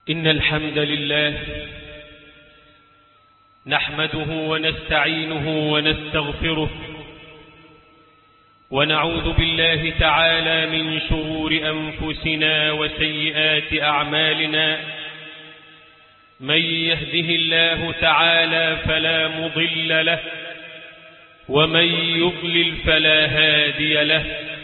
إن الحمد لله نحمده ونستعينه ونستغفره ونعوذ بالله تعالى من شرور أنفسنا وسيئات أعمالنا. من يهده الله تعالى فلا مضل له ومن يضلل فلا هادي له،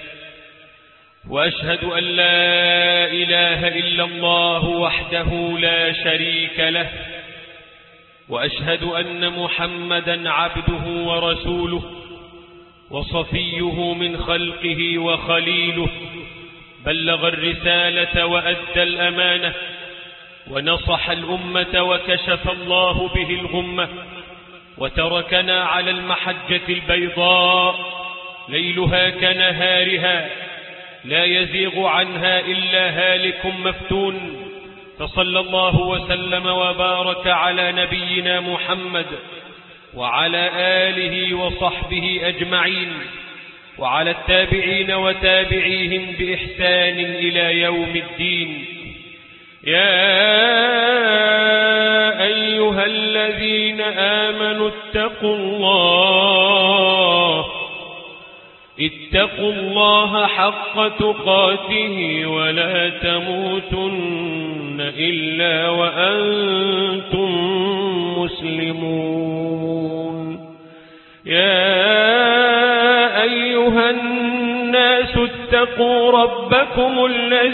وأشهد أن لا إله إلا الله وحده لا شريك له، وأشهد أن محمدا عبده ورسوله وصفيه من خلقه وخليله، بلغ الرسالة وأدى الأمانة ونصح الأمة وكشف الله به الغمة، وتركنا على المحجة البيضاء ليلها كنهارها لا يزيغ عنها إلا هالك مفتون. فصلى الله وسلم وبارك على نبينا محمد وعلى آله وصحبه أجمعين، وعلى التابعين وتابعيهم بإحسان إلى يوم الدين. يا أيها الذين آمنوا اتقوا الله حق تقاته ولا تموتن إلا وأنتم مسلمون. يا أيها الناس اتقوا ربكم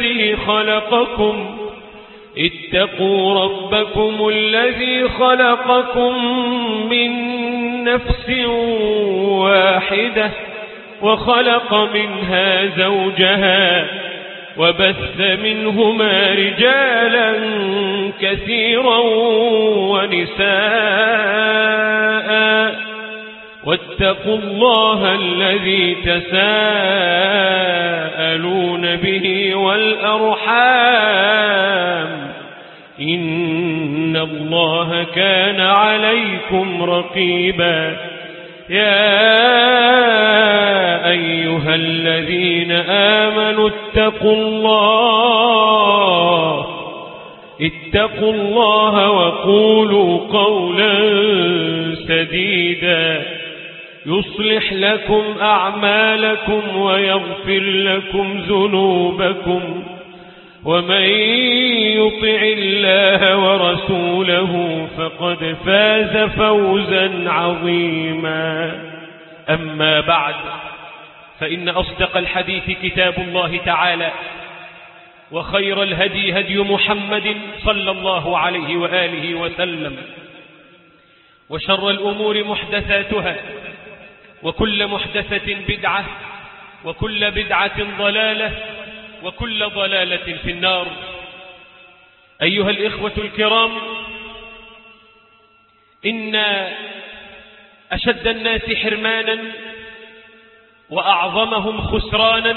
الذي خلقكم من نفس واحدة وخلق منها زوجها وبث منهما رجالا كثيرا ونساء، واتقوا الله الذي تساءلون به والأرحام إن الله كان عليكم رقيبا. يا أيها الذين آمنوا اتقوا الله وقولوا قولا سديدا يصلح لكم أعمالكم ويغفر لكم ذنوبكم، ومن يطع الله ورسوله فقد فاز فوزا عظيما. أما بعد، فإن أصدق الحديث كتاب الله تعالى، وخير الهدي هدي محمد صلى الله عليه وآله وسلم، وشر الأمور محدثاتها، وكل محدثة بدعة، وكل بدعة ضلالة، وكل ضلالة في النار. أيها الإخوة الكرام، إن أشد الناس حرمانا وأعظمهم خسرانا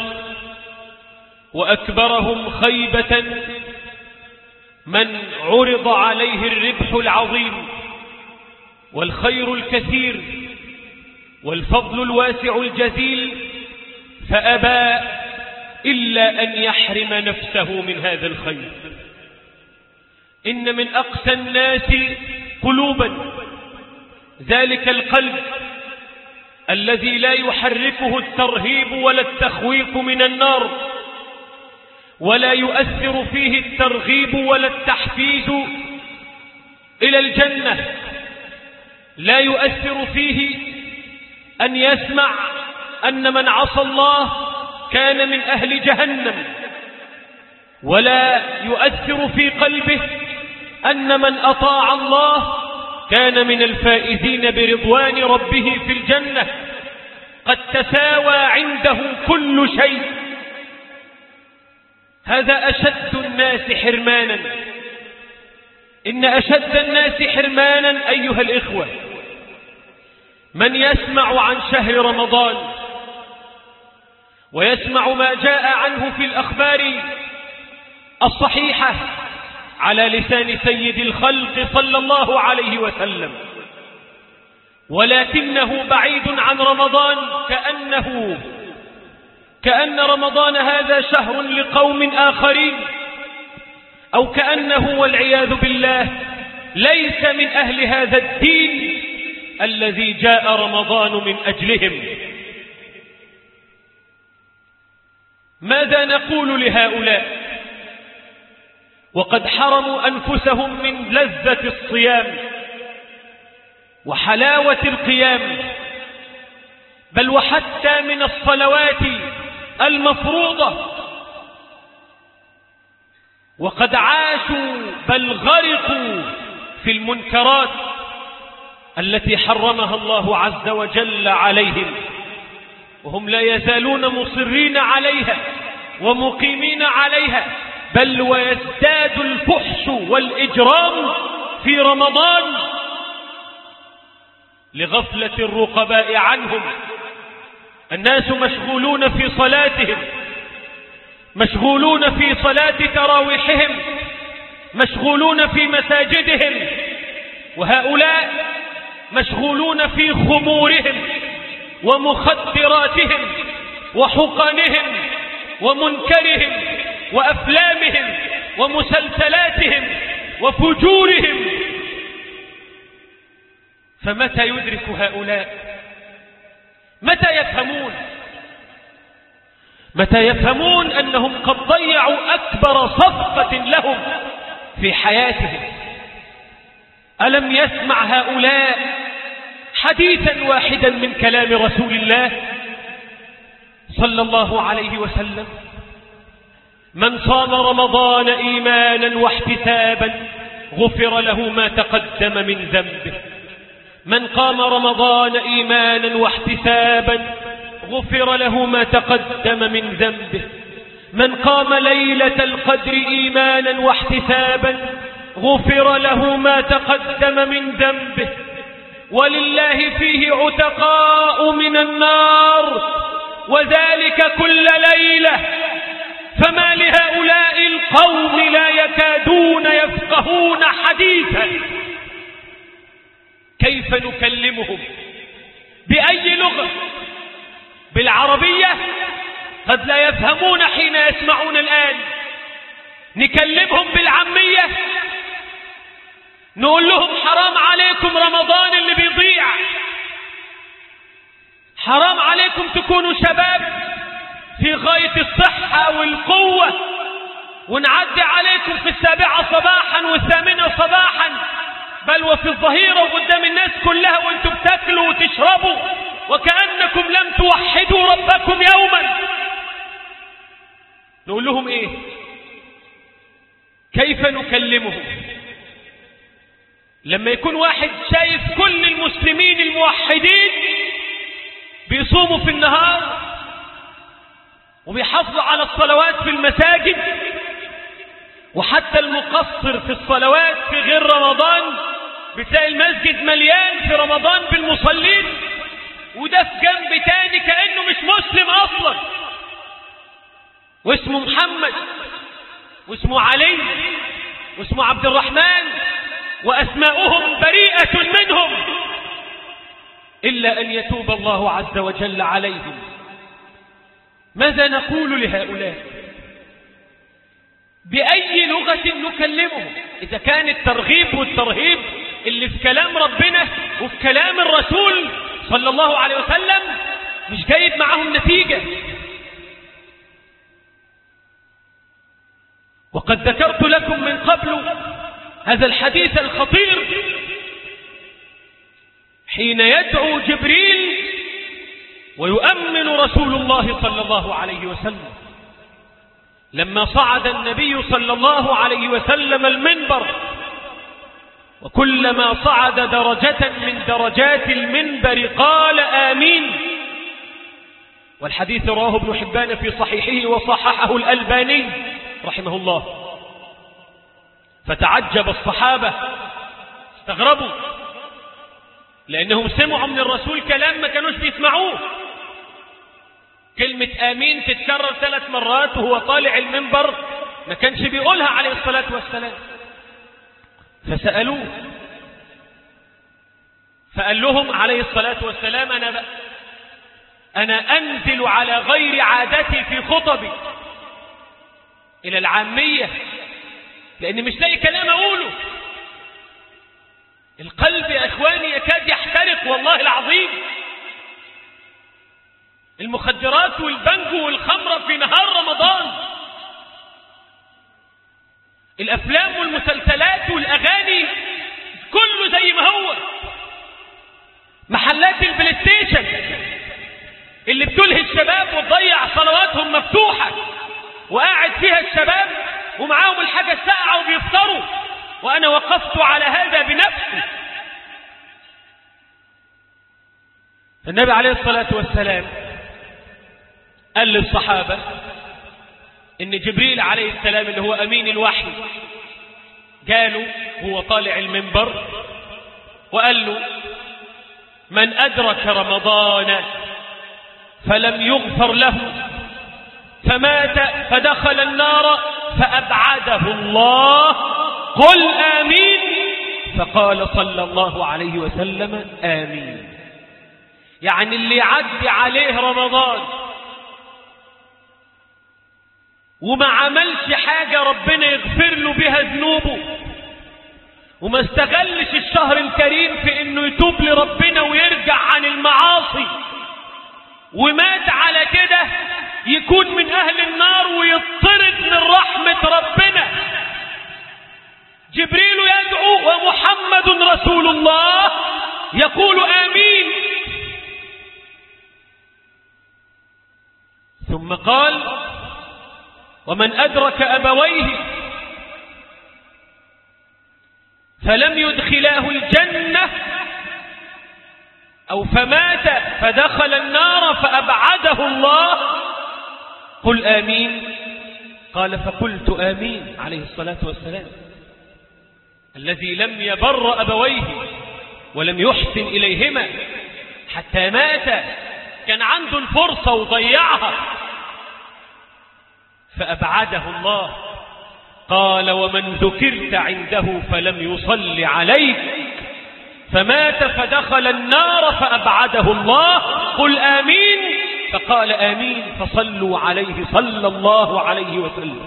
وأكبرهم خيبة من عرض عليه الربح العظيم والخير الكثير والفضل الواسع الجزيل فأبى إلا أن يحرم نفسه من هذا الخير. إن من أقسى الناس قلوبا ذلك القلب الذي لا يحركه الترهيب ولا التخويف من النار، ولا يؤثر فيه الترغيب ولا التحفيز إلى الجنة، لا يؤثر فيه أن يسمع أن من عصى الله كان من أهل جهنم، ولا يؤثر في قلبه أن من أطاع الله كان من الفائزين برضوان ربه في الجنة. قد تساوى عنده كل شيء. هذا أشد الناس حرمانا. إن أشد الناس حرمانا أيها الإخوة من يسمع عن شهر رمضان ويسمع ما جاء عنه في الأخبار الصحيحة على لسان سيد الخلق صلى الله عليه وسلم، ولكنه بعيد عن رمضان، كأن رمضان هذا شهر لقوم آخرين أو كأنه والعياذ بالله ليس من أهل هذا الدين الذي جاء رمضان من أجلهم. ماذا نقول لهؤلاء وقد حرموا أنفسهم من لذة الصيام وحلاوة القيام، بل وحتى من الصلوات المفروضة، وقد عاشوا بل غرقوا في المنكرات التي حرمها الله عز وجل عليهم، وهم لا يزالون مصرين عليها ومقيمين عليها، بل ويزداد الفحش والإجرام في رمضان لغفلة الرقباء عنهم. الناس مشغولون في صلاتهم، مشغولون في صلاة تراويحهم، مشغولون في مساجدهم، وهؤلاء مشغولون في خمورهم ومخدراتهم وحقنهم ومنكرهم وأفلامهم ومسلسلاتهم وفجورهم. فمتى يدرك هؤلاء؟ متى يفهمون؟ متى يفهمون أنهم قد ضيعوا أكبر صفقة لهم في حياتهم؟ ألم يسمع هؤلاء حديثا واحدا من كلام رسول الله صلى الله عليه وسلم؟ من صام رمضان إيمانا واحتسابا غفر له ما تقدم من ذنبه. من قام رمضان إيمانا واحتسابا غفر له ما تقدم من ذنبه. من قام ليلة القدر إيمانا واحتسابا غفر له ما تقدم من ذنبه. ولله فيه عتقاء من النار وذلك كل ليلة. فما لهؤلاء القوم لا يكادون يفقهون حديثا؟ كيف نكلمهم؟ بأي لغة؟ بالعربية؟ قد لا يفهمون حين يسمعون الآن. نكلمهم بالعامية؟ نقول لهم حرام عليكم رمضان اللي بيضيع، حرام عليكم تكونوا شباب في غاية الصحة والقوة ونعدي عليكم في 7 صباحا و8 صباحا، بل وفي الظهيرة وقدام الناس كلها وانتم بتاكلوا وتشربوا وكأنكم لم توحدوا ربكم يوما. نقول لهم ايه؟ كيف نكلمهم لما يكون واحد شايف كل المسلمين الموحدين بيصوموا في النهار وبيحافظوا على الصلوات في المساجد، وحتى المقصر في الصلوات في غير رمضان بتلاقي المسجد مليان في رمضان بالمصلين، وده في جنب تاني كأنه مش مسلم أصلا، واسمه محمد واسمه علي واسمه عبد الرحمن وأسماؤهم بريئة منهم إلا أن يتوب الله عز وجل عليهم. ماذا نقول لهؤلاء؟ بأي لغة نكلمهم؟ إذا كان الترغيب والترهيب اللي في كلام ربنا وفي كلام الرسول صلى الله عليه وسلم مش جايب معهم نتيجة. وقد ذكرت لكم من قبل هذا الحديث الخطير حين يدعو جبريل ويؤمن رسول الله صلى الله عليه وسلم لما صعد النبي صلى الله عليه وسلم المنبر، وكلما صعد درجة من درجات المنبر قال آمين. والحديث رواه ابن حبان في صحيحه وصححه الألباني رحمه الله. فتعجب الصحابة، استغربوا، لأنهم سمعوا من الرسول كلام ما كانوش بيسمعوه. كلمة آمين تتكرر 3 مرات وهو طالع المنبر ما كانش بيقولها عليه الصلاة والسلام. فسألوه فقال لهم عليه الصلاة والسلام أنا أنزل على غير عادتي في خطبي إلى العامية لأن مش لاقي كلام أقوله. القلب يا إخواني يكاد يحترق والله العظيم. المخدرات والبنجو والخمرة في نهار رمضان، الأفلام والمسلسلات والأغاني كله زي ما هو، محلات البلايستيشن اللي بتلهي الشباب وتضيع صلواتهم مفتوحة، وقاعد فيها الشباب ومعاهم الحاجة الساقعة وبيفطروا، وأنا وقفت على هذا بنفسي. النبي عليه الصلاة والسلام قال للصحابة إن جبريل عليه السلام اللي هو أمين الوحي قالوا هو طالع المنبر وقال له: من أدرك رمضان فلم يغفر له فمات فدخل النار فأبعده الله قل آمين. فقال صلى الله عليه وسلم: آمين. يعني اللي يعدي عليه رمضان وما عملش حاجة ربنا يغفر له بها ذنوبه، وما استغلش الشهر الكريم في انه يتوب لربنا ويرجع عن المعاصي، ومات على كده، يكون من اهل النار ويطرد من رحمة ربنا. جبريل يدعو ومحمد رسول الله يقول آمين. ثم قال: ومن أدرك أبويه فلم يدخلاه الجنة أو فمات فدخل النار فأبعده الله قل آمين. قال: فقلت آمين عليه الصلاة والسلام. الذي لم يبر أبويه ولم يحسن إليهما حتى مات، كان عنده الفرصة وضيعها فأبعده الله. قال: ومن ذكرت عنده فلم يصل عليك فمات فدخل النار فأبعده الله قل آمين. فقال: آمين. فصلوا عليه صلى الله عليه وسلم.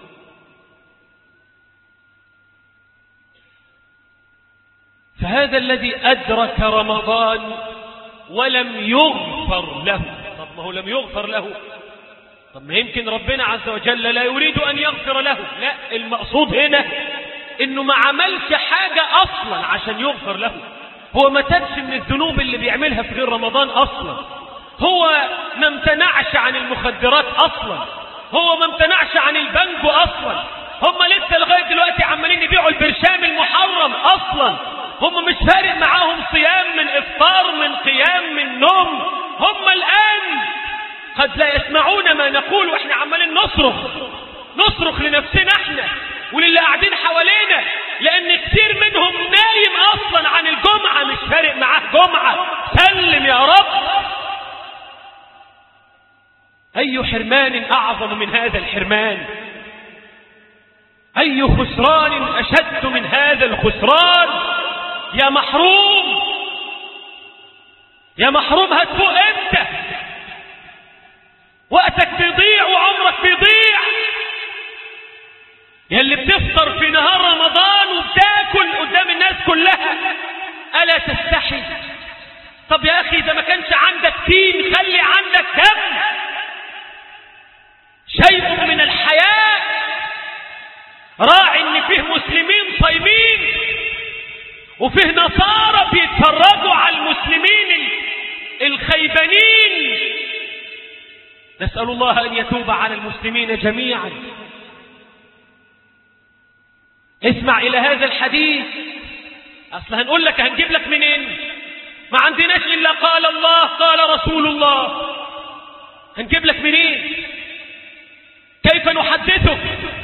فهذا الذي أدرك رمضان ولم يغفر له. طب ما هو لم يغفر له، طب ما يمكن ربنا عز وجل لا يريد أن يغفر له. لا، المقصود هنا إنه ما عملش حاجة أصلا عشان يغفر له. هو ما تبش من الذنوب اللي بيعملها في غير رمضان أصلا. هو ما امتنعش عن المخدرات أصلا. هو ما امتنعش عن البنجو أصلا. هم لسه لغاية دلوقتي عمالين يبيعوا البرشام المحرم أصلا. هم مش فارق معاهم صيام من إفطار من قيام من نوم. هم الآن قد لا يسمعون ما نقول، وإحنا عمالين نصرخ لنفسنا احنا وللي قاعدين حوالينا، لأن كتير منهم نايم أصلا عن الجمعة، مش فارق معاه جمعة. سلم يا رب. أي حرمان أعظم من هذا الحرمان؟ أي خسران أشد من هذا الخسران؟ يا محروم، يا محروم، هتفوق امتى؟ وقتك بيضيع وعمرك بيضيع. يا اللي بتفطر في نهار رمضان وبتاكل قدام الناس كلها، ألا تستحي؟ طب يا أخي إذا ما كانش عندك دين خلي عندك دم، شيء من الحياة. راعي إن فيه مسلمين صايمين وفيه نصارى بيتفرجوا على المسلمين الخيبانين. نسأل الله أن يتوب على المسلمين جميعا. اسمع إلى هذا الحديث. أصلا هنقول لك هنجيب لك منين؟ ما عندناش إلا قال الله قال رسول الله. هنجيب لك منين؟ كيف نحدثك؟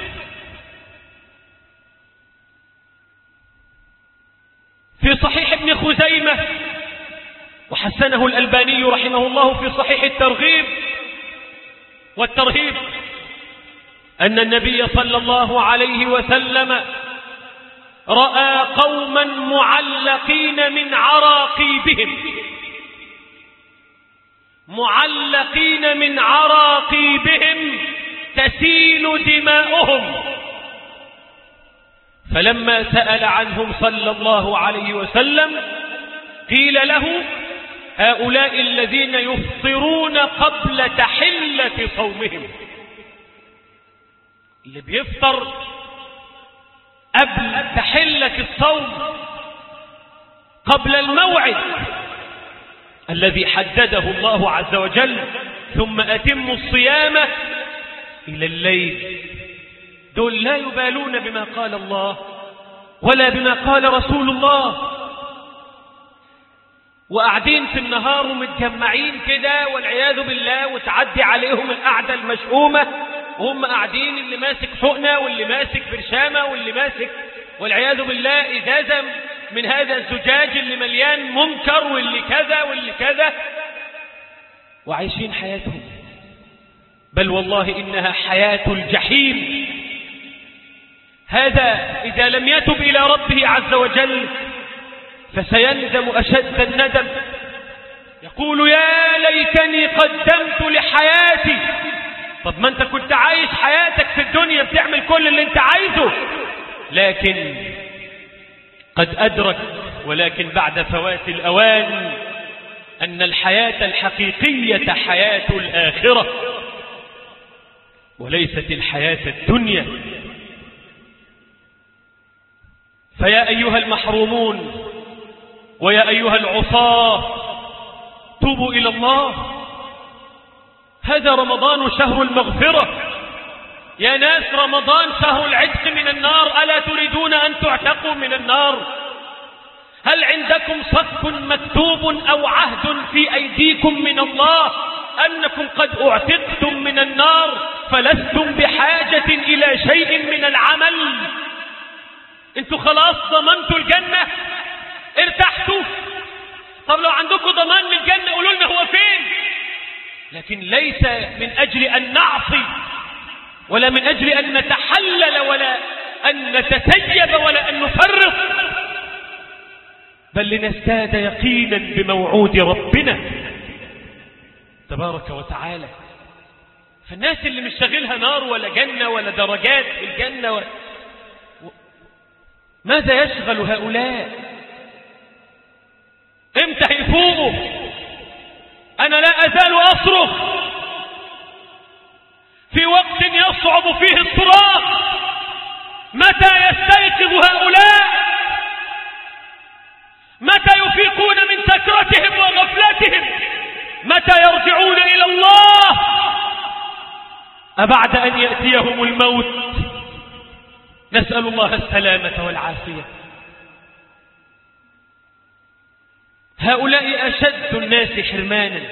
في صحيح ابن خزيمة وحسنه الألباني رحمه الله في صحيح الترغيب والترهيب أن النبي صلى الله عليه وسلم رأى قوما معلقين من عراقيبهم تسيل دماؤهم فلما سأل عنهم صلى الله عليه وسلم قيل له هؤلاء الذين يفطرون قبل تحلة صومهم، اللي بيفطر قبل تحلة الصوم، قبل الموعد الذي حدده الله عز وجل، ثم أتموا الصيام إلى الليل. دول لا يبالون بما قال الله ولا بما قال رسول الله، وقاعدين في النهار ومتجمعين كده والعياذ بالله، وتعدي عليهم القعدة المشؤومة وهم قاعدين، اللي ماسك حقنة واللي ماسك برشامة واللي ماسك والعياذ بالله إزازة من هذا الزجاج اللي مليان منكر واللي كذا واللي كذا، وعايشين حياتهم. بل والله إنها حياة الجحيم. هذا إذا لم يتب إلى ربه عز وجل فسيندم أشد الندم، يقول يا ليتني قدمت لحياتي. طب ما أنت كنت عايش حياتك في الدنيا بتعمل كل اللي أنت عايزه، لكن قد أدرك ولكن بعد فوات الأوان أن الحياة الحقيقية حياة الآخرة وليست الحياة الدنيا. فيا أيها المحرومون ويا أيها العصاة توبوا إلى الله. هذا رمضان شهر المغفرة يا ناس، رمضان شهر العتق من النار. ألا تريدون أن تعتقوا من النار؟ هل عندكم صك مكتوب أو عهد في أيديكم من الله أنكم قد اعتقتم من النار فلستم بحاجة إلى شيء من العمل؟ انتوا خلاص ضمنتوا الجنة، ارتحتوا. طب لو عندكم ضمان للجنة قولوا لنا هو فين. لكن ليس من أجل أن نعصي ولا من أجل أن نتحلل ولا أن نتسيب ولا أن نفرط، بل لنزداد يقينا بموعود ربنا تبارك وتعالى. فالناس اللي مش شاغلها نار ولا جنة ولا درجات في الجنة ماذا يشغل هؤلاء؟ امتى يفوقوا؟ أنا لا أزال أصرخ في وقت يصعب فيه الصراخ، متى يستيقظ هؤلاء؟ متى يفيقون من سكرتهم وغفلتهم؟ متى يرجعون إلى الله أبعد أن يأتيهم الموت؟ نسأل الله السلامة والعافية. هؤلاء أشد الناس حرمانا،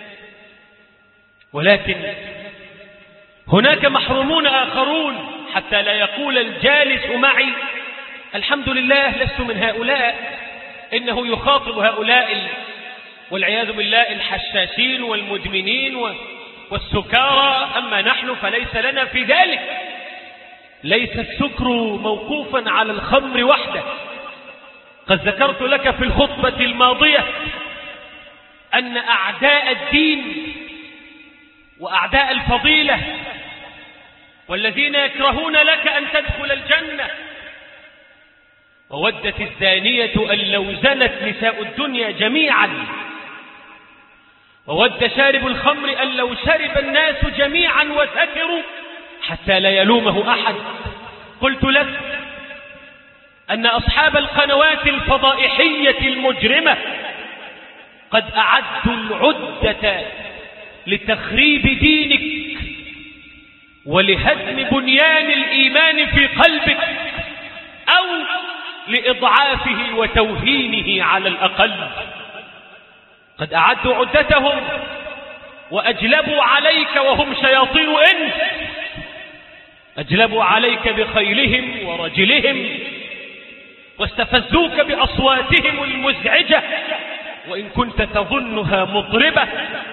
ولكن هناك محرومون آخرون حتى لا يقول الجالس معي الحمد لله لست من هؤلاء، إنه يخاطب هؤلاء والعياذ بالله الحشاشين والمدمنين والسكارى. أما نحن فليس لنا في ذلك. ليس السكر موقوفا على الخمر وحده. قد ذكرت لك في الخطبة الماضية أن أعداء الدين وأعداء الفضيلة والذين يكرهون لك أن تدخل الجنة، وودت الزانية أن لو زنت نساء الدنيا جميعا، وود شارب الخمر أن لو شرب الناس جميعا وسكروا حتى لا يلومه أحد. قلت لك أن أصحاب القنوات الفضائحية المجرمة قد أعدوا العدة لتخريب دينك ولهدم بنيان الإيمان في قلبك أو لإضعافه وتوهينه على الأقل. قد أعدوا عدتهم وأجلبوا عليك وهم شياطين إنس، أجلبوا عليك بخيلهم ورجلهم واستفزوك بأصواتهم المزعجة وإن كنت تظنها مطربة.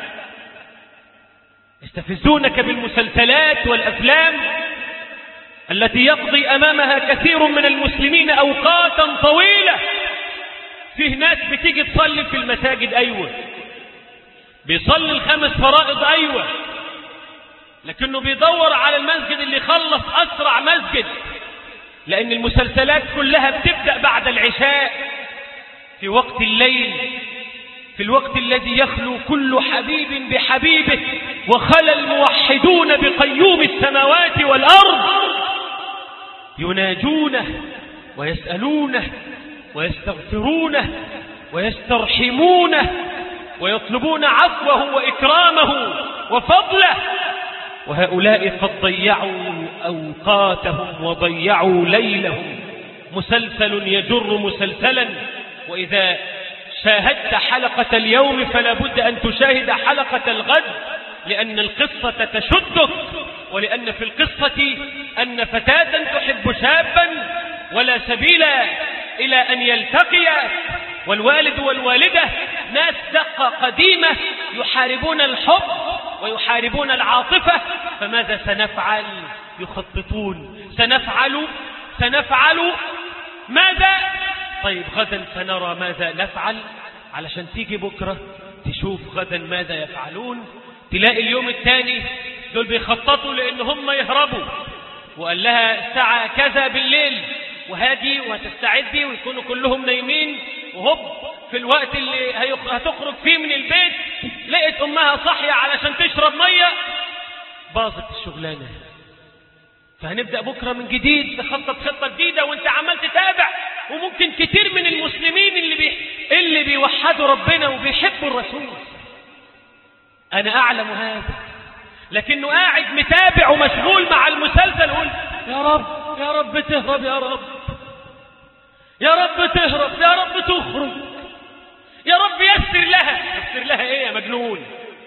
يستفزونك بالمسلسلات والأفلام التي يقضي أمامها كثير من المسلمين أوقاتا طويلة. فيه ناس بتيجي تصلي في المساجد، أيوة بيصلي الخمس فرائض، أيوة، لكنه بيدور على المسجد اللي يخلص أسرع مسجد لأن المسلسلات كلها بتبدأ بعد العشاء في وقت الليل، في الوقت الذي يخلو كل حبيب بحبيبه وخلى الموحدون بقيوم السماوات والأرض يناجونه ويسألونه ويستغفرونه ويسترحمونه ويطلبون عفوه وإكرامه وفضله. وهؤلاء قد ضيعوا أوقاتهم وضيعوا ليلهم، مسلسل يجر مسلسلا. وإذا شاهدت حلقة اليوم فلا بد أن تشاهد حلقة الغد، لأن القصة تشدك، ولأن في القصة أن فتاة تحب شابا ولا سبيل إلى أن يلتقيا، والوالد والوالدة ناس دقة قديمة يحاربون الحب ويحاربون العاطفة. فماذا سنفعل؟ يخططون، سنفعل ماذا؟ طيب غدا سنرى ماذا نفعل، علشان تيجي بكرة تشوف غدا ماذا يفعلون. تلاقي اليوم الثاني دول بيخططوا لأن هم يهربوا، وقال لها الساعة كذا بالليل وهاجي وهتستعدي، ويكونوا كلهم نايمين، وهب في الوقت اللي هتخرج فيه من البيت لقيت أمها صحية علشان تشرب مية، باظت الشغلانة. فهنبدأ بكرة من جديد نخطط خطة جديدة وانت عمال تتابع. وممكن كتير من المسلمين اللي بيوحدوا ربنا وبيحبوا الرسول، أنا أعلم هذا، لكنه قاعد متابع ومشغول مع المسلسل يقول يا رب يا رب تهرب، يا رب يا رب تهرب، يا رب تخرج، يا رب يسر لها. يسر لها ايه يا مجنون؟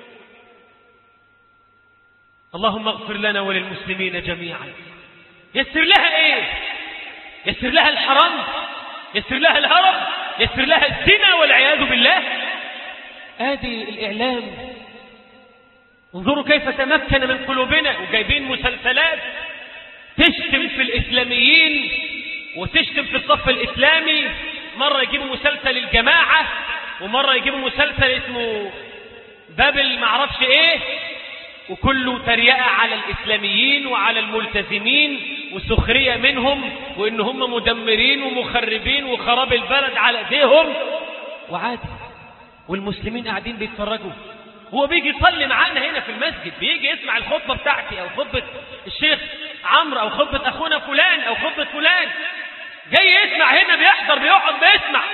اللهم اغفر لنا وللمسلمين جميعا. يسر لها ايه؟ يسر لها الحرام، يسر لها الهرب، يسر لها الزنا والعياذ بالله. هذه الإعلام. انظروا كيف تمكن من قلوبنا، وجايبين مسلسلات تشتم في الإسلاميين وتشتم في الصف الإسلامي. مرة يجيبوا مسلسل الجماعة، ومرة يجيبوا مسلسل اسمه بابل معرفش ايه، وكله تريقة على الإسلاميين وعلى الملتزمين وسخرية منهم، وإن هم مدمرين ومخربين وخراب البلد على ايديهم، وعادي. والمسلمين قاعدين بيتفرجوا. هو بيجي يصلي معانا هنا في المسجد، بيجي يسمع الخطبة بتاعتي أو خطبة الشيخ عمرو أو خطبة أخونا فلان أو خطبة فلان، جاي يسمع هنا، بيحضر، بيقعد بيسمع،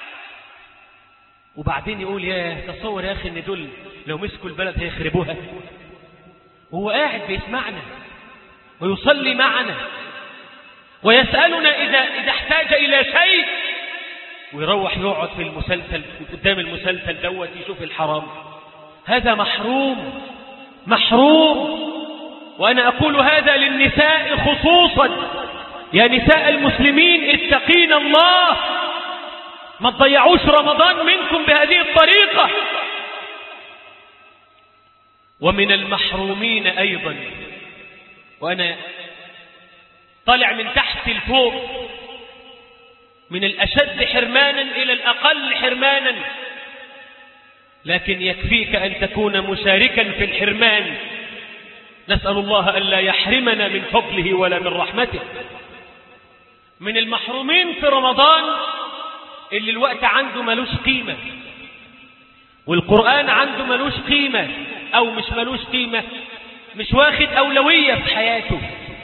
وبعدين يقول يا تصور يا أخي إن دول لو مسكوا البلد هيخربوها. وهو قاعد بيسمعنا ويصلي معنا ويسألنا إذا احتاج إلى شيء، ويروح يقعد في المسلسل قدام المسلسل دوت يشوف الحرام. هذا محروم، محروم. وأنا أقول هذا للنساء خصوصا، يا نساء المسلمين اتقين الله، ما تضيعوش رمضان منكم بهذه الطريقة. ومن المحرومين أيضا، وأنا طالع من تحت الفوق، من الأشد حرمانا إلى الأقل حرمانا، لكن يكفيك أن تكون مشاركا في الحرمان. نسأل الله ألا يحرمنا من فضله ولا من رحمته. من المحرومين في رمضان اللي الوقت عنده ملوش قيمة، والقرآن عنده ملوش قيمة، أو مش ملوش قيمة، مش واخد أولوية في حياته.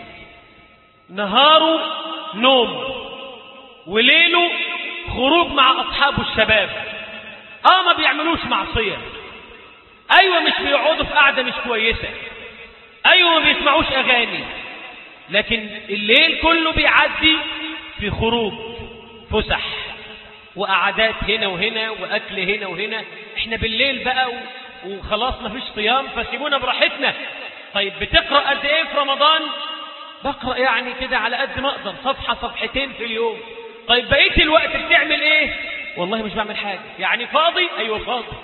نهاره نوم وليله خروج مع أصحابه الشباب. ما بيعملوش معصية، أيوة مش بيقعدوا في قعدة مش كويسة، أيوة ما بيسمعوش أغاني، لكن الليل كله بيعدي في خروج، فسح وقعدات هنا وهنا وأكل هنا وهنا. احنا بالليل بقى وخلاص ما فيش صيام، فسيبونا براحتنا. طيب بتقرأ قد ايه في رمضان؟ بقرأ يعني كده على قد ما اقدر، صفحة صفحتين في اليوم. طيب بقيت الوقت بتعمل ايه؟ والله مش بعمل حاجة. يعني فاضي؟ ايوه فاضي.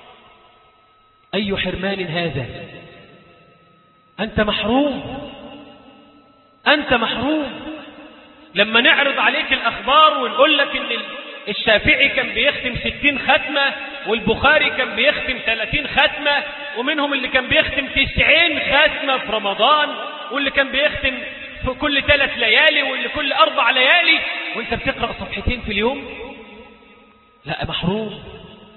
اي حرمان هذا؟ انت محروم، انت محروم. لما نعرض عليك الاخبار ونقول لك ان الشافعي كان بيختم 60 ختمة، والبخاري كان بيختم 30 ختمة، ومنهم اللي كان بيختم 90 ختمة في رمضان، واللي كان بيختم كل 3 ليالي واللي كل 4 ليالي، وانت بتقرأ صفحتين في اليوم؟ لا، محروم.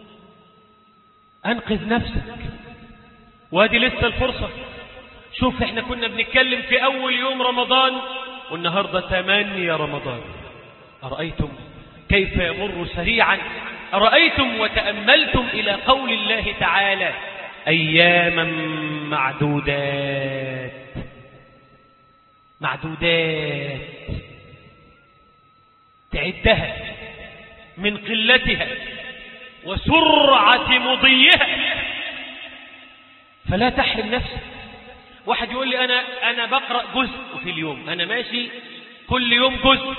أنقذ نفسك، وادي لسه الفرصة. شوف احنا كنا بنتكلم في أول يوم رمضان والنهاردة 8 رمضان. أرأيتم كيف يمر سريعا؟ أرأيتم وتأملتم إلى قول الله تعالى أياما معدودات. معدودات تعدها من قلتها وسرعة مضيها، فلا تحرم نفسك. واحد يقول لي أنا بقرأ جزء في اليوم، أنا ماشي كل يوم جزء.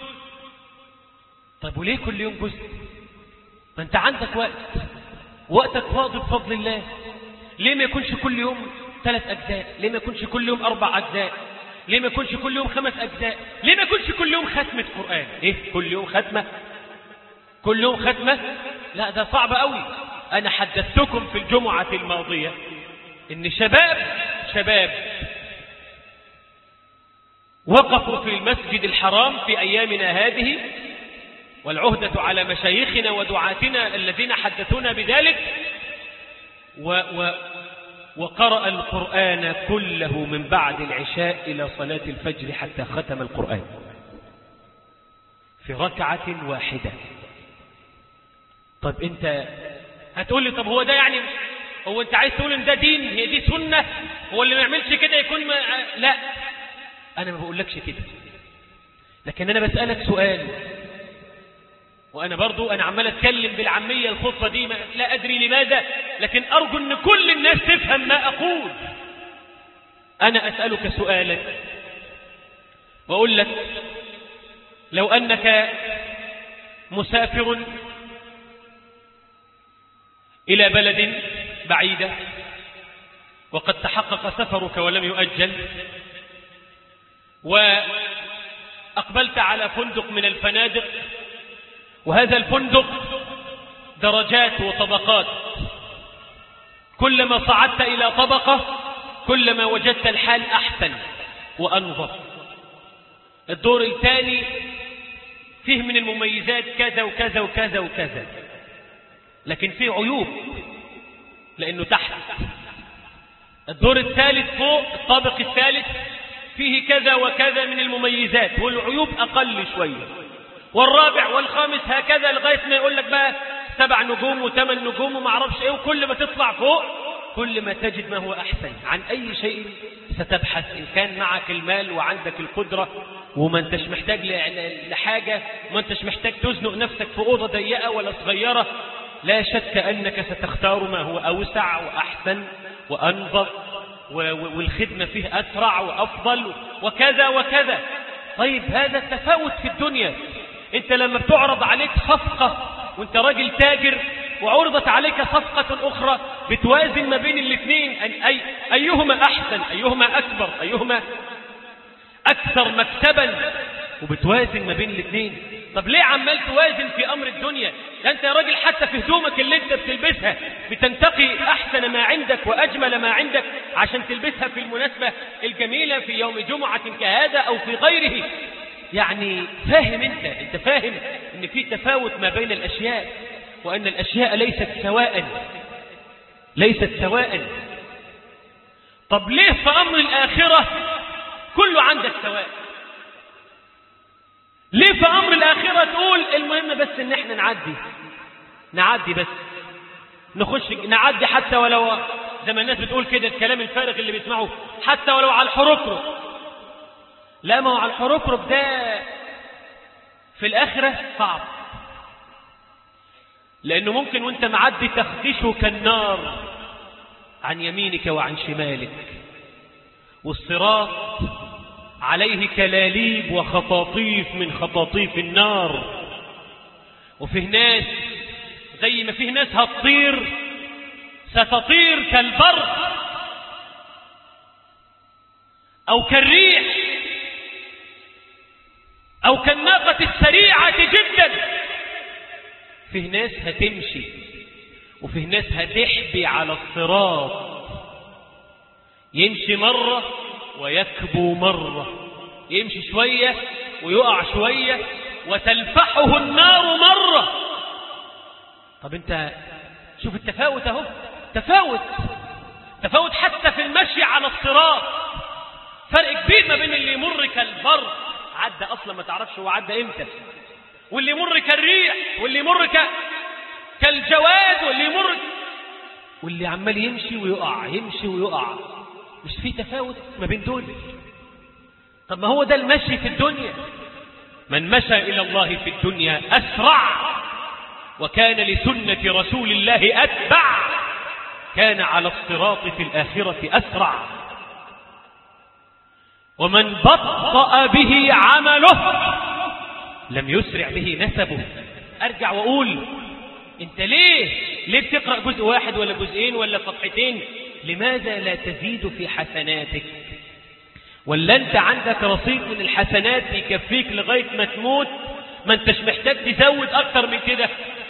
طيب وليه كل يوم جزء؟ ما أنت عندك وقتك فاضي بفضل الله. ليه ما يكونش كل يوم 3 أجزاء؟ ليه ما يكونش كل يوم 4 أجزاء؟ ليه ما يكونش كل يوم 5 أجزاء؟ ليه ما يكونش كل يوم ختمة قرآن؟ إيه كل يوم ختمة؟ كل يوم ختمة؟ لا، ده صعب قوي. أنا حدثتكم في الجمعة الماضية إن شباب وقفوا في المسجد الحرام في أيامنا هذه، والعهدة على مشايخنا ودعاتنا الذين حدثونا بذلك، وقرأ القرآن كله من بعد العشاء إلى صلاة الفجر حتى ختم القرآن في ركعة واحدة. طب أنت هتقول لي طب هو ده يعني، هو أنت عايز تقول إن ده دين؟ هي دي سنة؟ هو اللي ما يعملش كده يكون لا، أنا ما بقولكش كده، لكن أنا بسألك سؤال، وأنا برضو أنا عمال أتكلم بالعامية الخطبة دي، لا أدري لماذا، لكن أرجو أن كل الناس تفهم ما أقول. أنا أسألك سؤالا وأقول لك لو أنك مسافر إلى بلد بعيدة وقد تحقق سفرك ولم يؤجل، وأقبلت على فندق من الفنادق، وهذا الفندق درجات وطبقات، كلما صعدت إلى طبقة كلما وجدت الحال أحسن وأنظف. الدور الثاني فيه من المميزات كذا وكذا وكذا وكذا، لكن فيه عيوب لأنه تحت. الدور الثالث فوق الطابق الثالث فيه كذا وكذا من المميزات والعيوب أقل شوية، والرابع والخامس هكذا لغاية ما يقول لك بقى 7 نجوم و8 نجوم وما اعرفش ايه، وكل ما تطلع فوق كل ما تجد ما هو أحسن. عن أي شيء ستبحث إن كان معك المال وعندك القدرة وما انتش محتاج لحاجة، وما انتش محتاج تزنق نفسك في أوضة ضيقة ولا صغيرة، لا شك أنك ستختار ما هو أوسع وأحسن وأنظف، والخدمة فيه أسرع وأفضل وكذا وكذا. طيب هذا التفاوت في الدنيا. انت لما بتعرض عليك صفقة وانت راجل تاجر وعرضت عليك صفقة أخرى بتوازن ما بين الاثنين، أيهما أحسن، أيهما أكبر، أيهما أكثر مكسبا، وبتوازن ما بين الاثنين. طب ليه عمال توازن في أمر الدنيا؟ ده أنت يا راجل حتى في هدومك اللي أنت بتلبسها بتنتقي أحسن ما عندك وأجمل ما عندك عشان تلبسها في المناسبة الجميلة في يوم جمعة كهذا أو في غيره. يعني فاهم أنت فاهم أن في تفاوت ما بين الأشياء، وأن الأشياء ليست سواء. طب ليه في أمر الآخرة كله عندك سواء؟ ليه في أمر الآخرة تقول المهم بس إن احنا نعدي بس نخش نعدي، حتى ولو زي ما الناس بتقول كده الكلام الفارغ اللي بيسمعوه، حتى ولو على الحركرك. لا، ما هو على الحركرك ده في الآخرة صعب، لأنه ممكن وانت معدي تخدشك النار عن يمينك وعن شمالك، والصراط عليه كلاليب وخطاطيف من خطاطيف النار، وفيه ناس زي ما فيه ناس هتطير ستطير كالبرق أو كالريح أو كالناقة السريعة جدا. فيه ناس هتمشي وفيه ناس هتحبي على الصراط، يمشي مرة ويكبو مرة يمشي شوية ويقع شوية وتلفحه النار مرة. طب انت شوف التفاوت اهو، تفاوت حتى في المشي على الصراط، فرق كبير ما بين اللي يمر كالبر عدى اصلا ما تعرفش هو عدى امتى، واللي يمر كالريح، واللي يمر كالجواد، واللي عمال يمشي ويقع. مش في تفاوت ما بين دول؟ طب ما هو ده المشي في الدنيا. من مشى إلى الله في الدنيا أسرع، وكان لسنة رسول الله أتبع، كان على الصراط في الآخرة أسرع. ومن بطأ به عمله لم يسرع به نسبه. أرجع وأقول أنت ليه بتقرأ جزء واحد ولا جزئين ولا صفحتين؟ لماذا لا تزيد في حسناتك؟ ولا أنت عندك رصيد من الحسنات يكفيك لغاية ما تموت، ما أنتش محتاج تزود أكتر من كده؟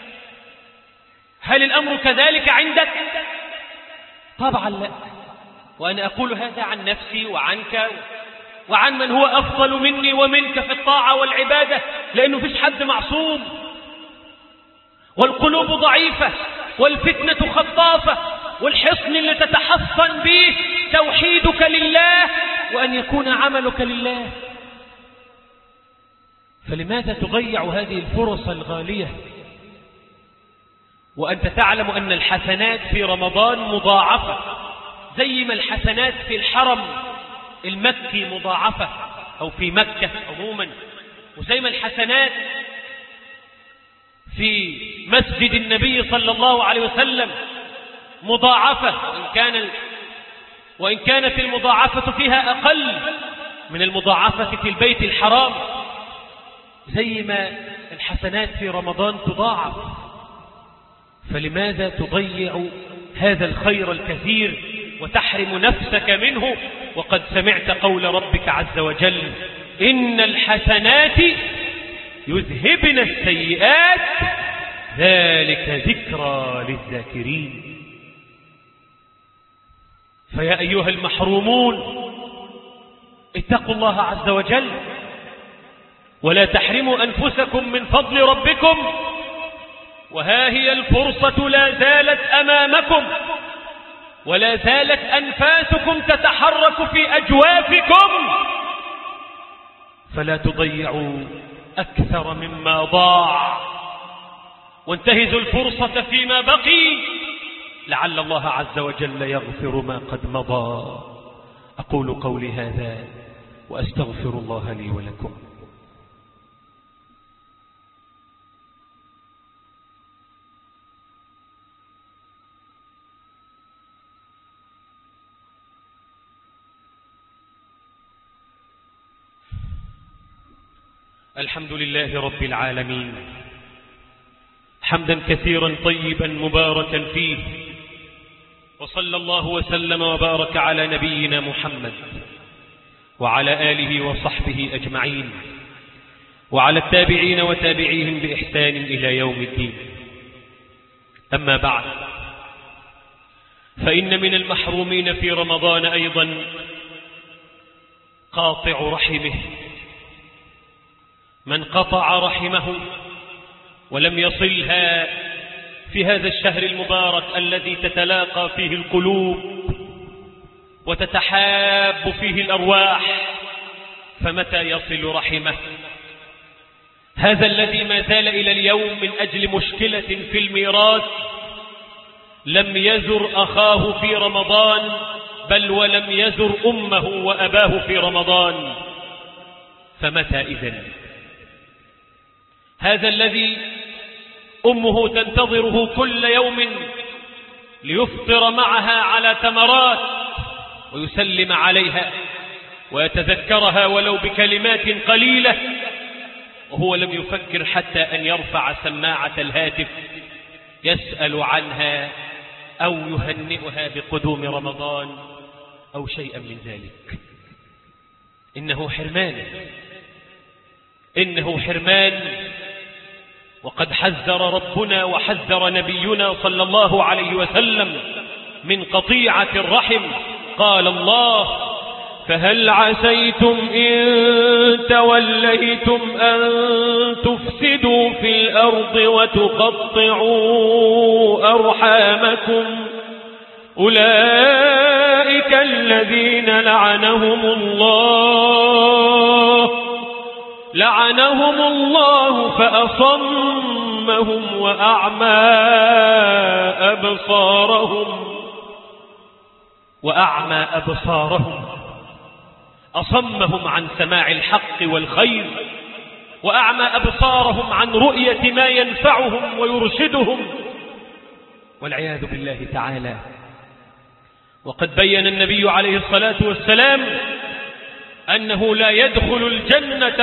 هل الأمر كذلك عندك؟ طبعا لا. وأنا أقول هذا عن نفسي وعنك وعن من هو أفضل مني ومنك في الطاعة والعبادة، لأنه فيش حد معصوم، والقلوب ضعيفة، والفتنة خطافة، والحصن اللي تتحصن به توحيدك لله وأن يكون عملك لله. فلماذا تضيع هذه الفرص الغالية وأنت تعلم أن الحسنات في رمضان مضاعفة، زي ما الحسنات في الحرم المكي مضاعفة أو في مكة عموما، وزي ما الحسنات في مسجد النبي صلى الله عليه وسلم مضاعفة، وإن كانت المضاعفة فيها أقل من المضاعفة في البيت الحرام، زي ما الحسنات في رمضان تضاعف. فلماذا تضيع هذا الخير الكثير وتحرم نفسك منه، وقد سمعت قول ربك عز وجل: إن الحسنات يذهبن السيئات ذلك ذكرى للذاكرين. فيا أيها المحرومون اتقوا الله عز وجل، ولا تحرموا أنفسكم من فضل ربكم، وها هي الفرصة لا زالت أمامكم، ولا زالت أنفاسكم تتحرك في أجوافكم، فلا تضيعوا أكثر مما ضاع، وانتهزوا الفرصة فيما بقي، لعل الله عز وجل يغفر ما قد مضى. أقول قولي هذا وأستغفر الله لي ولكم. الحمد لله رب العالمين، حمدا كثيرا طيبا مباركا فيه، وصلى الله وسلم وبارك على نبينا محمد وعلى آله وصحبه أجمعين، وعلى التابعين وتابعيهم بإحسان إلى يوم الدين. أما بعد، فإن من المحرومين في رمضان أيضا قاطع رحمه. من قطع رحمه ولم يصلها في هذا الشهر المبارك الذي تتلاقى فيه القلوب وتتحاب فيه الأرواح، فمتى يصل رحمه؟ هذا الذي ما زال إلى اليوم من أجل مشكلة في الميراث لم يزر أخاه في رمضان، بل ولم يزر أمه وأباه في رمضان، فمتى إذن؟ هذا الذي أمه تنتظره كل يوم ليفطر معها على تمرات ويسلم عليها ويتذكرها ولو بكلمات قليلة، وهو لم يفكر حتى أن يرفع سماعة الهاتف يسأل عنها أو يهنئها بقدوم رمضان أو شيئا من ذلك. إنه حرمان. وقد حذر ربنا وحذر نبينا صلى الله عليه وسلم من قطيعة الرحم. قال الله: فهل عسيتم إن توليتم أن تفسدوا في الأرض وتقطعوا أرحامكم أولئك الذين لعنهم الله فأصمهم وأعمى أبصارهم أصمهم عن سماع الحق والخير، وأعمى أبصارهم عن رؤية ما ينفعهم ويرشدهم، والعياذ بالله تعالى. وقد بين النبي عليه الصلاة والسلام أنه لا يدخل الجنة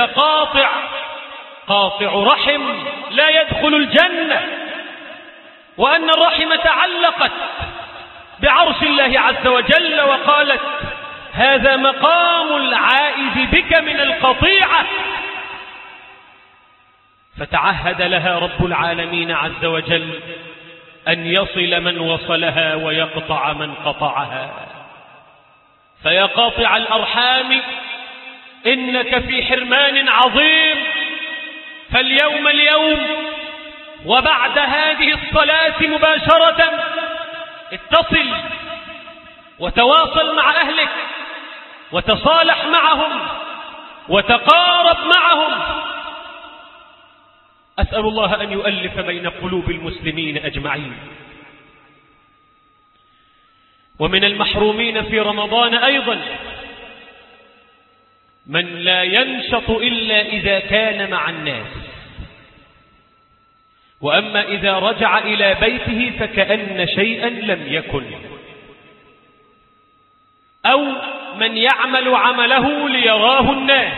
قاطع رحم، لا يدخل الجنة، وأن الرحم تعلقت بعرش الله عز وجل، وقالت هذا مقام العائذ بك من القطيعة، فتعهد لها رب العالمين عز وجل أن يصل من وصلها ويقطع من قطعها. فيا قاطع الأرحام إنك في حرمان عظيم، فاليوم اليوم وبعد هذه الصلاة مباشرة اتصل وتواصل مع أهلك وتصالح معهم وتقارب معهم. أسأل الله أن يؤلف بين قلوب المسلمين أجمعين. ومن المحرومين في رمضان أيضا من لا ينشط إلا إذا كان مع الناس، وأما إذا رجع إلى بيته فكأن شيئا لم يكن، أو من يعمل عمله ليراه الناس،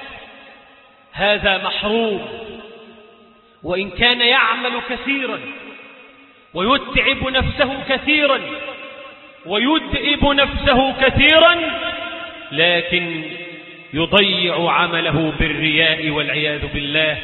هذا محروم. وإن كان يعمل كثيرا ويتعب نفسه كثيرا ويدئب نفسه كثيرا، لكن يضيع عمله بالرياء والعياذ بالله.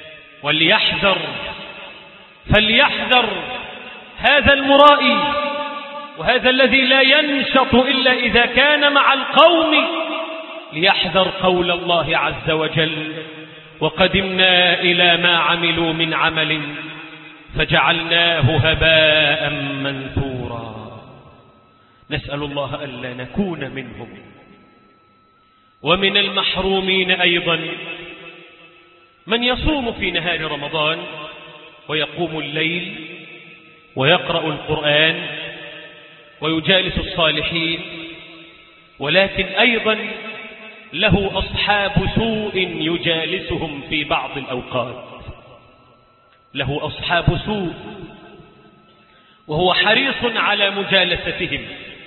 فليحذر هذا المرائي وهذا الذي لا ينشط إلا إذا كان مع القوم، ليحذر قول الله عز وجل وقدمنا إلى ما عملوا من عمل فجعلناه هباء منثورا. نسأل الله ألا نكون منهم. ومن المحرومين أيضا من يصوم في نهار رمضان ويقوم الليل ويقرأ القرآن ويجالس الصالحين، ولكن أيضا له أصحاب سوء يجالسهم في بعض الأوقات، له أصحاب سوء وهو حريص على مجالستهم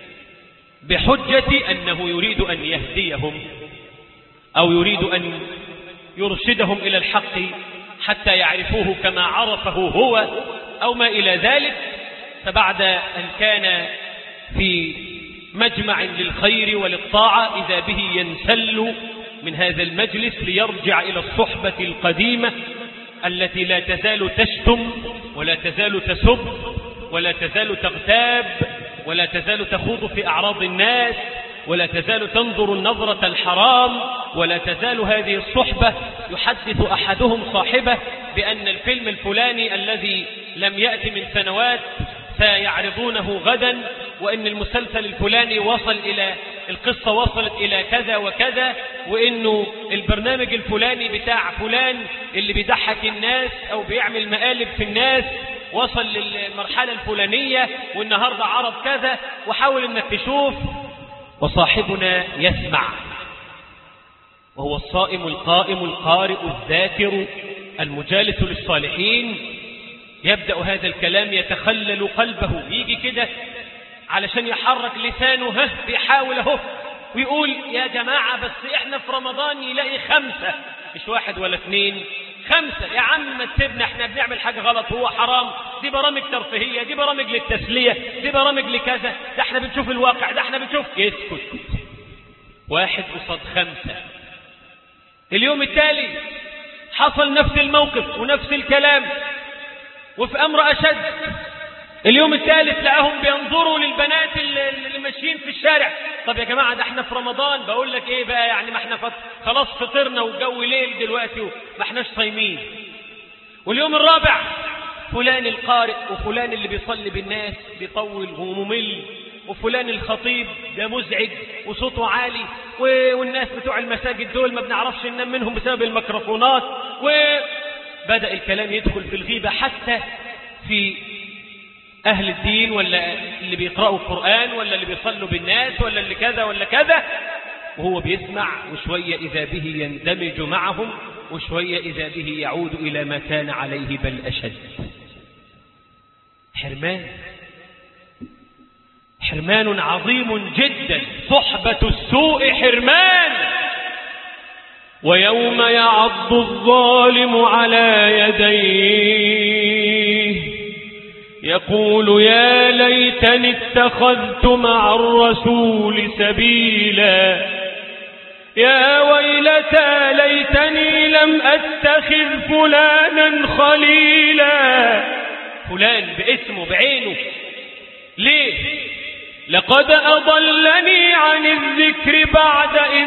بحجة أنه يريد أن يهديهم أو يريد أن يرشدهم إلى الحق حتى يعرفوه كما عرفه هو أو ما إلى ذلك. فبعد أن كان في مجمع للخير وللطاعة إذا به ينسل من هذا المجلس ليرجع إلى الصحبة القديمة التي لا تزال تشتم ولا تزال تسب ولا تزال تغتاب ولا تزال تخوض في أعراض الناس ولا تزال تنظر النظرة الحرام، ولا تزال هذه الصحبة يحدث أحدهم صاحبه بأن الفيلم الفلاني الذي لم يأتي من سنوات سيعرضونه غدا، وإن المسلسل الفلاني القصة وصلت إلى كذا وكذا، وإنه البرنامج الفلاني بتاع فلان اللي بيضحك الناس أو بيعمل مقالب في الناس وصل للمرحلة الفلانية، والنهاردة عرض كذا، وحاول أنك تشوف. وصاحبنا يسمع، وهو الصائم القائم القارئ الذاكر المجالس للصالحين، يبدأ هذا الكلام يتخلل قلبه، يجي كده علشان يحرك لسانه بيحاول ويقول يا جماعة بس احنا في رمضان، يلاقي 5 مش 1 ولا 2، 5 يا عم ما تسيبنا، احنا بنعمل حاجة غلط، هو حرام، دي برامج ترفيهية، دي برامج للتسلية، دي برامج لكذا، ده احنا بنشوف الواقع، ده احنا بنشوف. يسكت 1 قصاد 5. اليوم التالي حصل نفس الموقف ونفس الكلام وفي أمر أشد. اليوم الثالث لقاهم بينظروا للبنات اللي ماشيين في الشارع. طب يا جماعة ده احنا في رمضان. بقول لك ايه بقى يعني، ما احنا خلاص فطرنا والجو ليل دلوقتي وما احناش صايمين. واليوم الرابع فلان القارئ، وفلان اللي بيصلي بالناس بيطول وممل، وفلان الخطيب ده مزعج وصوته عالي، والناس بتوع المساجد دول ما بنعرفش ننام منهم بسبب الميكروفونات. وبدأ الكلام يدخل في الغيبة حتى في أهل الدين، ولا اللي بيقرأوا القرآن، ولا اللي بيصلوا بالناس، ولا اللي كذا ولا كذا. وهو بيسمع، وشوية إذا به يندمج معهم، وشوية إذا به يعود إلى ما كان عليه بل أشد. حرمان عظيم جدا. صحبة السوء حرمان. ويوم يعض الظالم على يديه يقول يا ليتني اتخذت مع الرسول سبيلا يا ويلتى ليتني لم أتخذ فلانا خليلا. فلان باسمه بعينه. ليه؟ لقد أضلني عن الذكر بعد إذ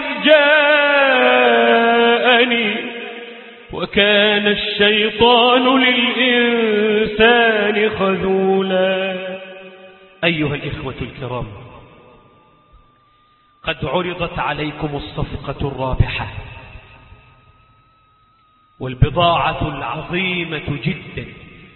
جاءني وكان الشيطان للإنسان خذولا. أيها الإخوة الكرام، قد عرضت عليكم الصفقة الرابحة والبضاعة العظيمة جدا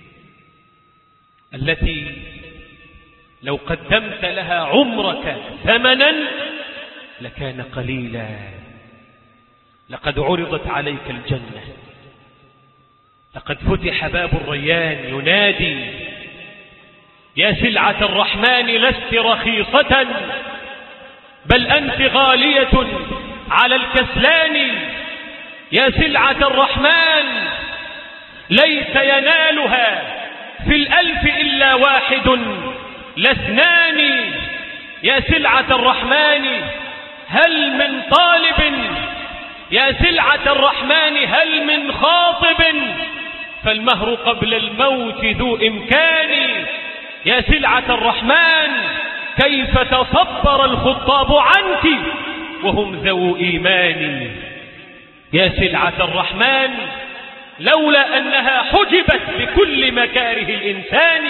التي لو قدمت لها عمرك ثمنا لكان قليلا. لقد عرضت عليك الجنة. لقد فتح باب الريان ينادي يا سلعة الرحمن لست رخيصة بل أنت غالية على الكسلان. يا سلعة الرحمن ليس ينالها في الألف إلا واحد لا اثنان. يا سلعة الرحمن هل من طالب؟ يا سلعة الرحمن هل من خاطب؟ فالمهر قبل الموت ذو إمكان. يا سلعة الرحمن كيف تصبر الخطاب عنك وهم ذو إيمان. يا سلعة الرحمن لولا أنها حجبت بكل مكاره الإنسان،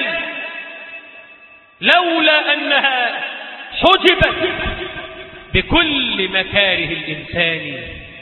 لولا أنها حجبت بكل مكاره الإنسان.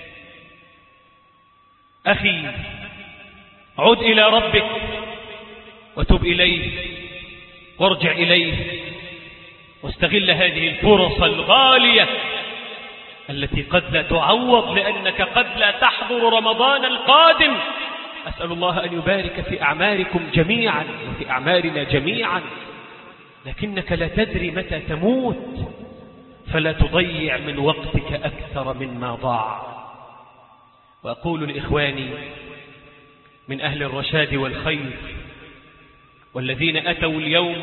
أخي عد إلى ربك وتب إليه وارجع إليه واستغل هذه الفرص الغالية التي قد لا تعوض، لأنك قد لا تحضر رمضان القادم. أسأل الله أن يبارك في أعماركم جميعا وفي أعمارنا جميعا، لكنك لا تدري متى تموت، فلا تضيع من وقتك أكثر مما ضاع. وأقول لإخواني من أهل الرشاد والخير والذين أتوا اليوم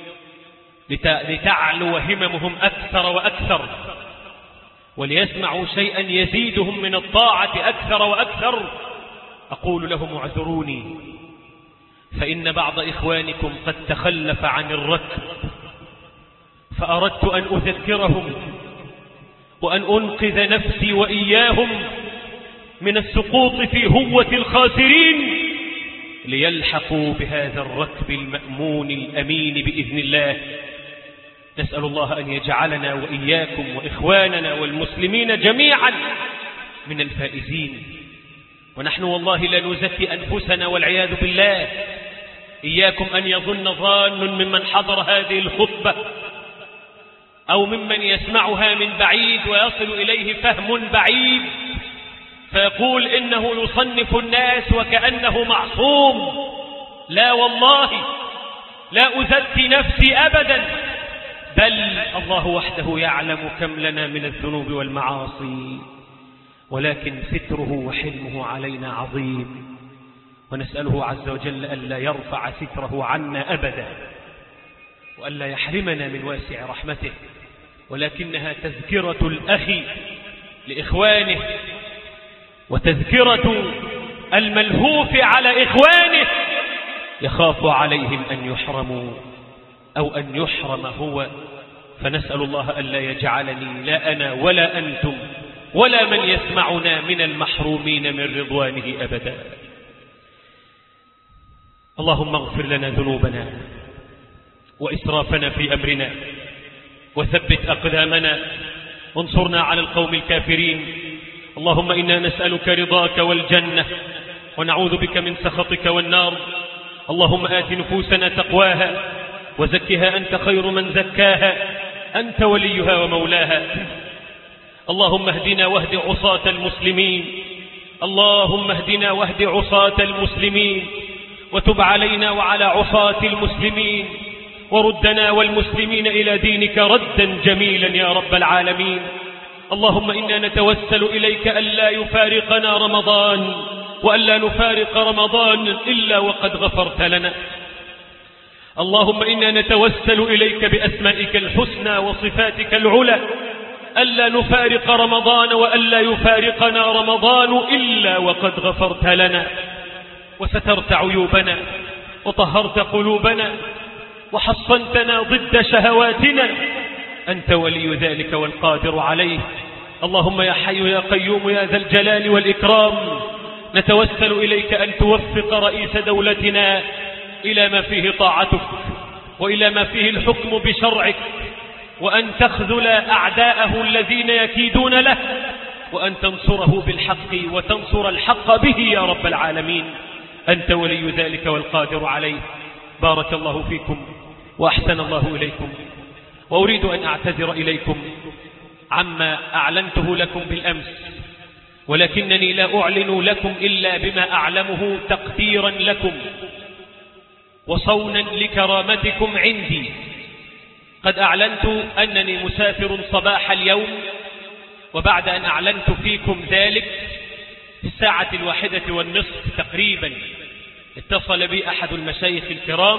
لتعلو هممهم أكثر وأكثر وليسمعوا شيئا يزيدهم من الطاعة أكثر وأكثر، أقول لهم اعذروني، فإن بعض إخوانكم قد تخلف عن الركب، فأردت أن أذكرهم وأن أنقذ نفسي وإياهم من السقوط في هوة الخاسرين ليلحقوا بهذا الركب المأمون الأمين بإذن الله. نسأل الله أن يجعلنا وإياكم وإخواننا والمسلمين جميعا من الفائزين. ونحن والله لا نزكي أنفسنا والعياذ بالله. إياكم أن يظن ظان ممن حضر هذه الخطبة أو ممن يسمعها من بعيد ويصل إليه فهم بعيد فيقول إنه يصنف الناس وكأنه معصوم. لا والله، لا أزكي نفسي أبدا، بل الله وحده يعلم كم لنا من الذنوب والمعاصي، ولكن ستره وحلمه علينا عظيم، ونسأله عز وجل ألا يرفع ستره عنا أبدا وألا يحرمنا من واسع رحمته. ولكنها تذكرة الأخ لإخوانه وتذكرة الملهوف على إخوانه يخاف عليهم أن يحرموا أو أن يحرم هو فنسأل الله ألا يجعلني لا أنا ولا أنتم ولا من يسمعنا من المحرومين من رضوانه أبدا. اللهم اغفر لنا ذنوبنا وإسرافنا في أمرنا وثبت أقدامنا وانصرنا على القوم الكافرين. اللهم إنا نسألك رضاك والجنة ونعوذ بك من سخطك والنار. اللهم آت نفوسنا تقواها وزكها أنت خير من زكاها أنت وليها ومولاها. اللهم اهدنا واهد عصاة المسلمين. اللهم اهدنا واهد عصاة المسلمين وتب علينا وعلى عصاة المسلمين وردنا والمسلمين إلى دينك ردا جميلا يا رب العالمين. اللهم إنا نتوسل إليك ألا يفارقنا رمضان وألا نفارق رمضان إلا وقد غفرت لنا. اللهم إنا نتوسل إليك بأسمائك الحسنى وصفاتك العلى ألا نفارق رمضان وألا يفارقنا رمضان إلا وقد غفرت لنا وسترت عيوبنا وطهرت قلوبنا وحصنتنا ضد شهواتنا. أنت ولي ذلك والقادر عليه. اللهم يا حي يا قيوم يا ذا الجلال والإكرام نتوسل إليك أن توفق رئيس دولتنا إلى ما فيه طاعتك وإلى ما فيه الحكم بشرعك، وأن تخذل أعداءه الذين يكيدون له، وأن تنصره بالحق وتنصر الحق به يا رب العالمين. أنت ولي ذلك والقادر عليه. بارك الله فيكم وأحسن الله إليكم، وأريد أن أعتذر إليكم عما أعلنته لكم بالأمس، ولكنني لا أعلن لكم إلا بما أعلمه تقديرا لكم وصونا لكرامتكم عندي. قد أعلنت أنني مسافر صباح اليوم، وبعد أن أعلنت فيكم ذلك في 1:01 تقريبا اتصل بي أحد المشايخ الكرام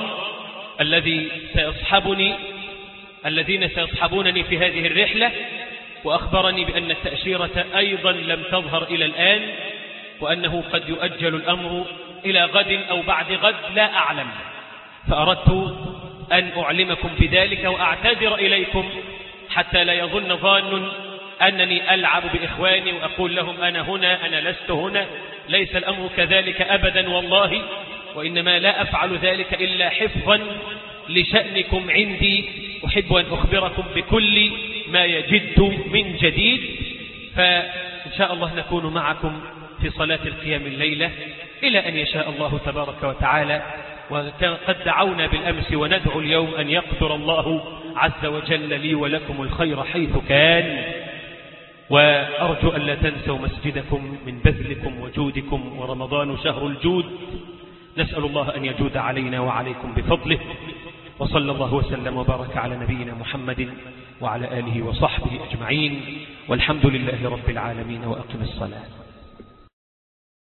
الذين سيصحبونني في هذه الرحلة، وأخبرني بأن التأشيرة أيضا لم تظهر إلى الآن، وأنه قد يؤجل الأمر إلى غد أو بعد غد لا أعلم. فأردت أن أعلمكم بذلك وأعتذر إليكم حتى لا يظن ظان أنني ألعب بإخواني وأقول لهم أنا هنا أنا لست هنا. ليس الأمر كذلك أبدا والله، وإنما لا أفعل ذلك إلا حفظا لشأنكم عندي. أحب أن أخبركم بكل ما يجد من جديد، فإن شاء الله نكون معكم في صلاة القيام الليلة إلى أن يشاء الله تبارك وتعالى. وقد دعونا بالأمس وندعو اليوم أن يقدر الله عز وجل لي ولكم الخير حيث كان. وأرجو أن لا تنسوا مسجدكم من بذلكم وجودكم، ورمضان شهر الجود. نسأل الله أن يجود علينا وعليكم بفضله. وصلى الله وسلم وبارك على نبينا محمد وعلى آله وصحبه أجمعين، والحمد لله رب العالمين. وأقم الصلاة.